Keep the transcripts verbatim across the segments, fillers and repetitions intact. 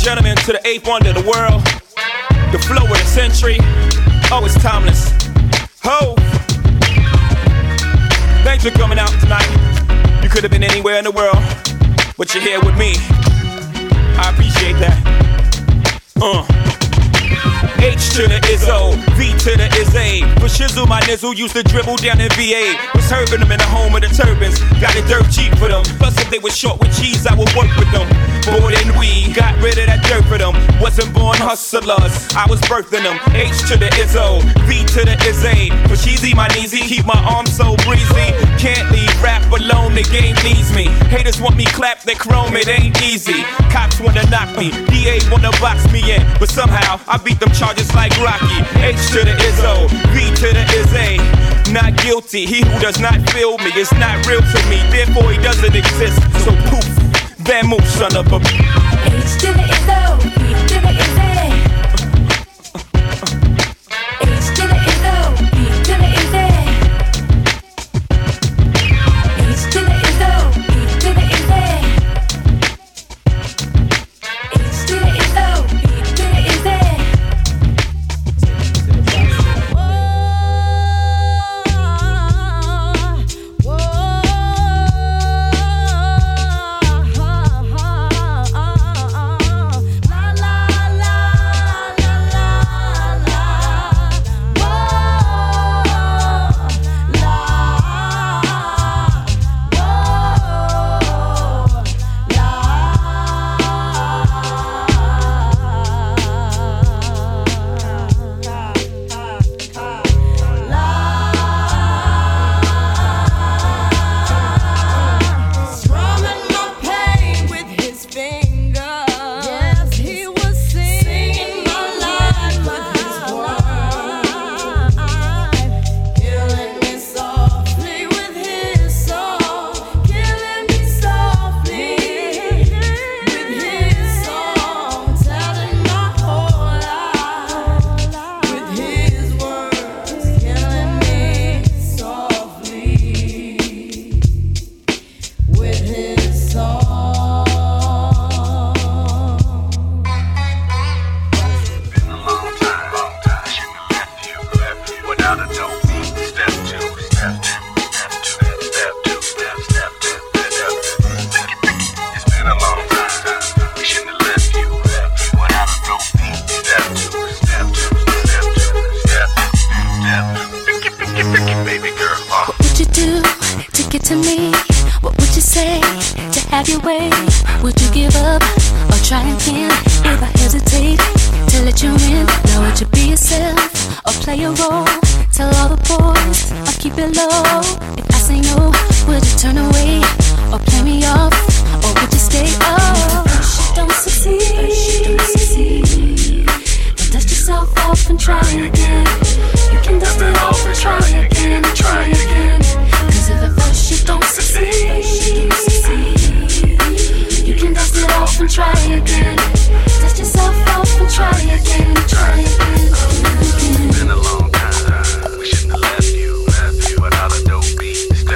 gentlemen, to the eighth wonder of the world, the flow of the century, oh, it's timeless. Ho! Thanks for coming out tonight. You could have been anywhere in the world, but you're here with me. I appreciate that. Uh. H to the Izzo, V to the Izzy. For shizzle, my nizzle used to dribble down in V A. Was herbing them in the home of the turbans. Got it dirt cheap for them. Plus, if they were short with cheese, I would work with them. More than we got rid of that dirt for them. Wasn't born hustlers, I was birthing them. H to the Izzo, V to the Izzy. For cheesy, my kneesy, keep my arms so breezy. Can't leave rap alone, the game needs me. Haters want me clap, they chrome, it ain't easy. Cops wanna knock me, D A wanna box me in. But somehow, I beat them charges like Rocky. H to the Izzo, V to the Izzy. Not guilty, he who does not feel me is not real to me. Therefore he doesn't exist, so poof, then move, son of a H to the Izzo, V to the Izzy. H to the Izzo, V to the Izzy. H to the Izzo, V to the Izzy. H to the Izzo, V to the Izzy. Been a long time. We shouldn't have left you, left you without a dope beat.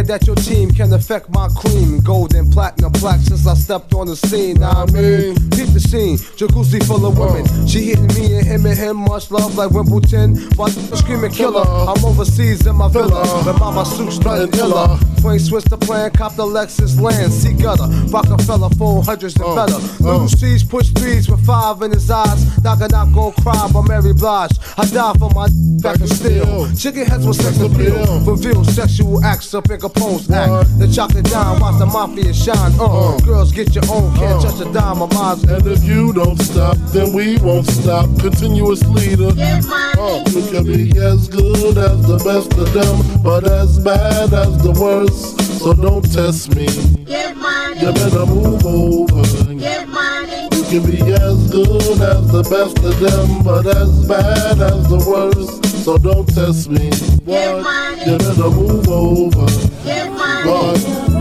that your team can affect my cream. Gold and platinum plaque since I stepped on the scene. Now I mean, keep the scene, jacuzzi full of women. She hitting me and him and him, much love like Wimbledon. But screaming killer, I'm overseas in my villa. The mama suit strutting killer. Frank switched the plan, cop the Lexus land. See gutter, Rockefeller, four hundreds and better. Little C's push threes with five in his eyes. Knock a knock, go cry by Mary Blige. I die for my back and steel. Chicken heads with sex appeal. Reveal sexual acts up in Capone's act. The chocolate dime, watch the mafia shine. Uh, girls get your own, can't touch a dime of mine. And if you don't stop, then we won't stop. Continuous leader. Uh, you can be as good as the best of them, but as bad as the worst. So don't test me. You better move over. You can be as good as the best of them, but as bad as the worst. So don't test me. What? You better move over. What?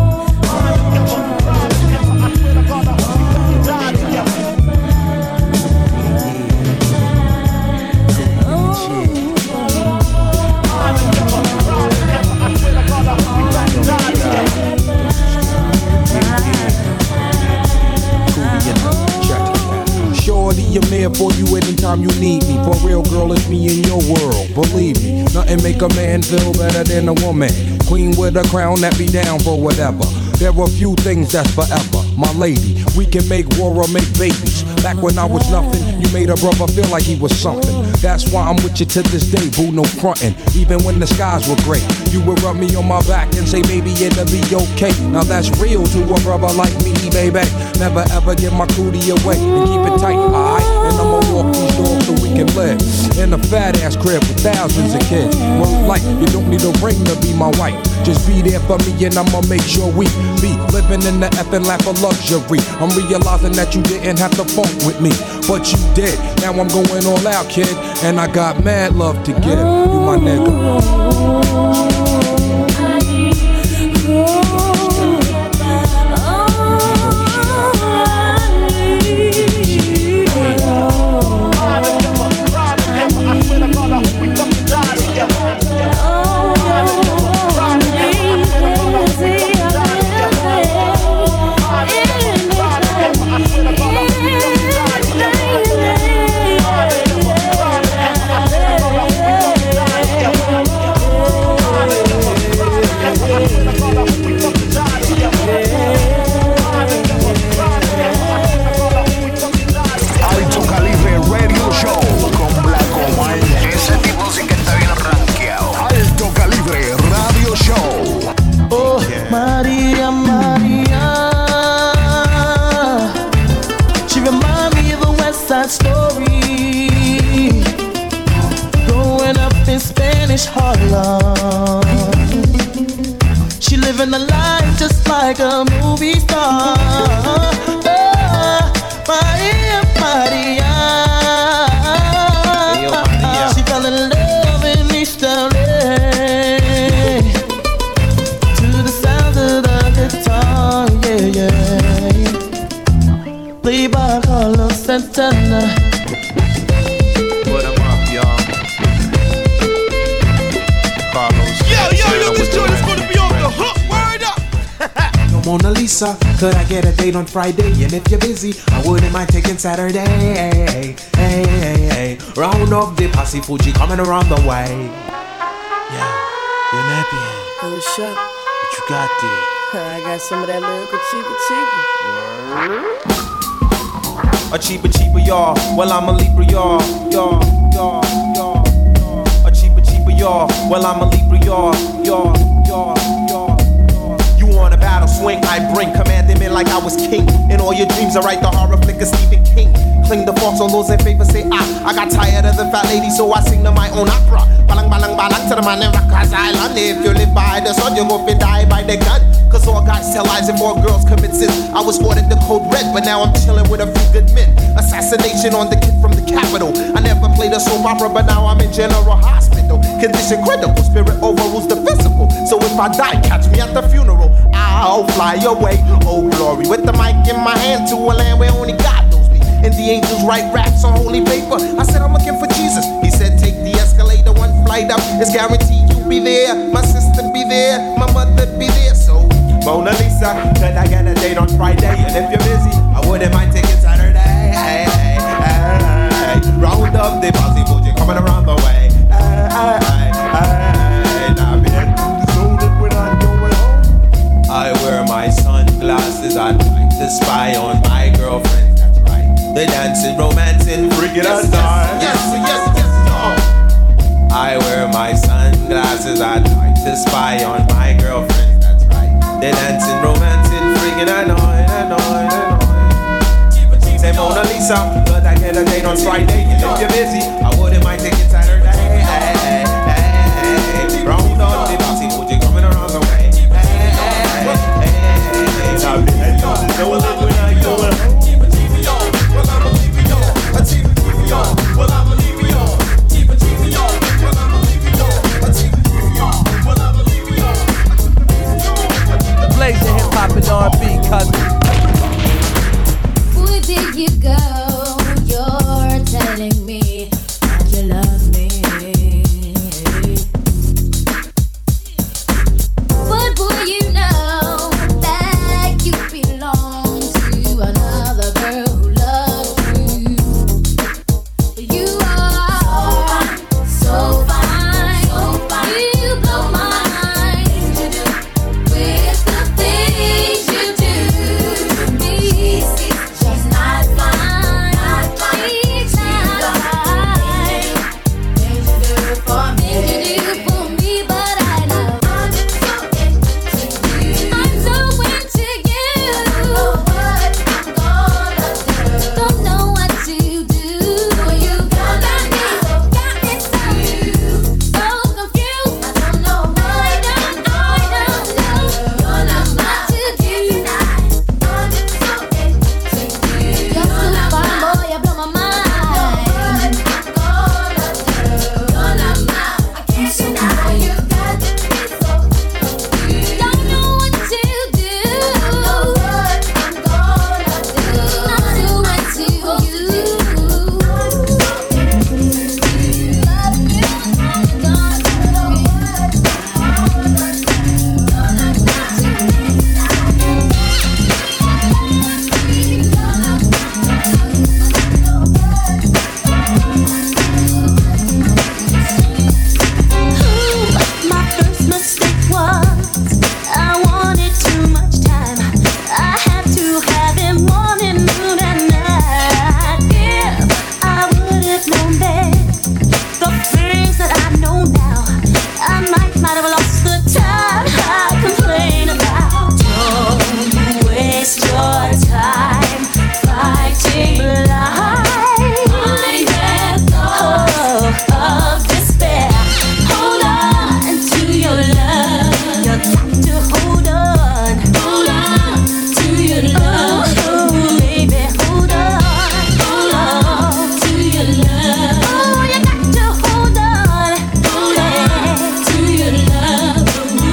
I'm there for you anytime you need me. For real, girl, it's me in your world. Believe me, nothing make a man feel better than a woman. Queen with a crown that be down for whatever. There are few things that's forever. My lady, we can make war or make babies. Back when I was nothing, you made a brother feel like he was something. That's why I'm with you to this day, boo, no frontin'. Even when the skies were gray, you would rub me on my back and say, baby, it'll be okay. Now that's real to a brother like me, baby. Never ever give my cootie away and keep it tight, alright? And I'ma walk these doors so we can live in a fat ass crib with thousands of kids. Word like, you don't need a ring to be my wife. Just be there for me and I'ma make sure we be living in the effing lap of luxury. I'm realizing that you didn't have to funk with me, but you did. Now I'm going all out, kid, and I got mad love to give. You my nigga. Harlem. She living a life just like a movie star. Oh, Maria, Maria. Hey, yo, Maria. She fell in love in East L A to the sound of the guitar, yeah, yeah. Played by Carlos Santana. Mona Lisa, could I get a date on Friday? And if you're busy, I wouldn't mind taking Saturday. Hey, hey, hey. Round up the Posse Fuji coming around the way. Yeah, you're nappy. Oh, what's up? What you got there? I got some of that lyrical cheaper cheaper. A cheaper cheaper y'all, well I'm a Libra y'all, y'all, y'all, y'all. A cheaper cheaper y'all, well I'm a Libra y'all, y'all, y'all, y'all. On a battle swing, I bring commanding me like I was king. In all your dreams, I write the horror flick of Stephen King. Cling the forks on those in favor, say ah. I got tired of the fat lady, so I sing to my own opera. Balang balang balang to the man in Rikers Island. If you live by the sun, you go fi die by the gun. Cause all guys tell lies and more girls commit sins. I was ordered the code red, but now I'm chilling with a few good men. Assassination on the kid from the capital. I never played a soap opera, but now I'm in general hospital. Condition critical, spirit overrules the physical. So if I die, catch me at the funeral. I'll fly away, oh glory. With the mic in my hand to a land where only God knows me. And the angels write raps on holy paper. I said I'm looking for Jesus. He said take the escalator one flight up. It's guaranteed you'll be there. My sister be there, my mother be there. So, Mona Lisa, could I get a date on Friday? And if you're busy, I wouldn't mind taking Saturday. Hey, hey, hey. Round up the posse, bougie coming around the way. Hey, hey, hey. Now, man, so that when I'm going home, I wear my sunglasses. I like to spy on my girlfriend. That's right. The dancing, romancing, freaking out time. Yes, yes, yes, oh. I wear my sunglasses. I like to spy on my girlfriend. That's right. The dancing, romancing, freaking annoying, annoying, annoying. Say Mona Lisa, could I get a date on Friday? And if you're busy, I wouldn't mind taking Saturday. Hey, hey, hey, hey. Round up the bossy booty coming around the way. Hey, hey, hey, hey. Now, I know when I go home. Keep a T V on, well I'ma leave it on. A T V on, well I'ma leave it on. Keep a T V on, well I'ma leave it on. A T V on, well I'ma leave it on. Blaze your hip hop and R and B, cousin. Where did you go? You're telling me that you love me. But boy, you know that you belong to another girl who loves you. You are so fine, so fine. You blow my mind with the things you do to me. She's not fine, not fine. She's not fine. Things you do for me, things you do for me, but I know I'm so into you. I'm so into you. Don't know what I'm gonna do. Don't know what to do. You got me, got me so, so confused. I don't know what, I don't, I don't know. You're not my to do. I'm so into you. You're so fine, boy, you blow my mind. You're not my, I can't deny. You got me so confused. Don't know what to do. Don't know what I'm gonna do. I'm so into you. I'm so into you. Love you. Don't know what I'm gonna do. My first mistake was I wanted too much time. I had to have it morning, noon, and night. If I would have known then the things that I know now, I might might have lost the time I complain about. Don't waste your time fighting blind. Oh, of despair. Hold on to your love. You got to hold on. Hold on to your love. Oh, baby, hold on. Hold on to your love. Oh, you got to hold on. Hold on to your love.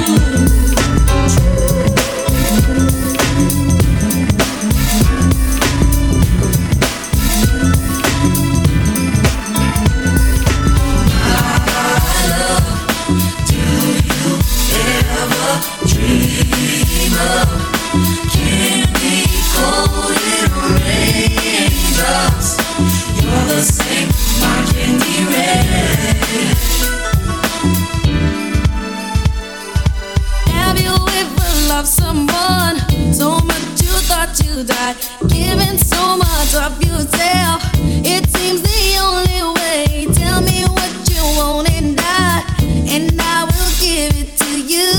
Have you ever loved someone so much you thought you died? Giving so much of yourself, it seems the only way. Tell me what you want and I, and I will give it to you.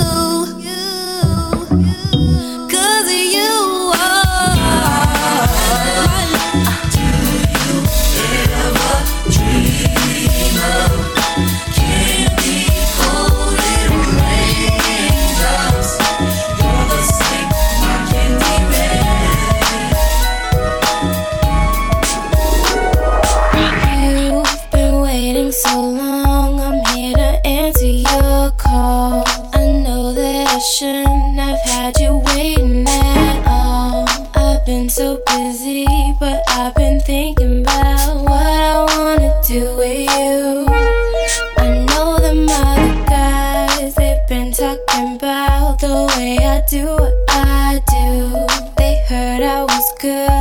'Cause you are my love. Do you ever dream of candy coated raindrops? You're the same, my candy You've been waiting so long, I'm here to answer your call. I know that I shouldn't have had you waiting at all. I've been so busy, but I've been thinking about what I wanna do with you. I know them other guys, they've been talking the way I do what I do. They heard I was good.